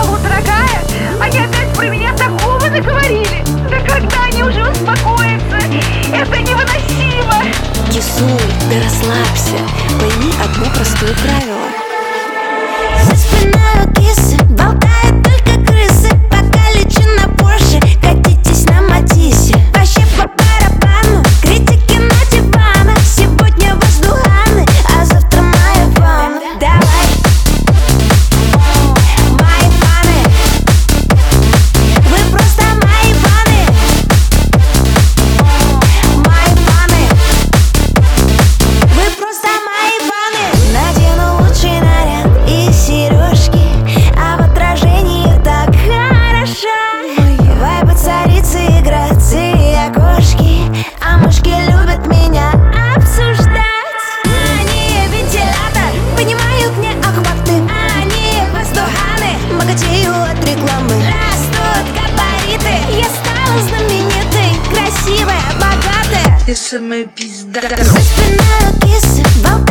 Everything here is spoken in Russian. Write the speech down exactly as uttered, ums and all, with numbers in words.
Ау, дорогая, они опять про меня такого наговорили. Да когда они уже успокоятся? Это невыносимо. Кисуль, да расслабься. Пойми одно простое правило. За спиной у кисы болтают только крысы. Пока лечу на Порше, катитесь на Матисе. Вообще по барабану, критики на диванах. Сегодня воздуханы, а завтра моя ванна. Давай, мои фаны, вы просто мои фаны. Мои фаны, вы просто мои фаны. Надену лучший наряд и сережки, а в отражении так хороша. Вайбы царицы и грации окошки, а мышки любят меня обсуждать. Они вентилятор, понимают мне охваты. Они воздуханы, богатею от рекламы. Растут габариты, я стала знаменитой, красивая, богатая. Ты самая пизда. За спиной у кисы болтают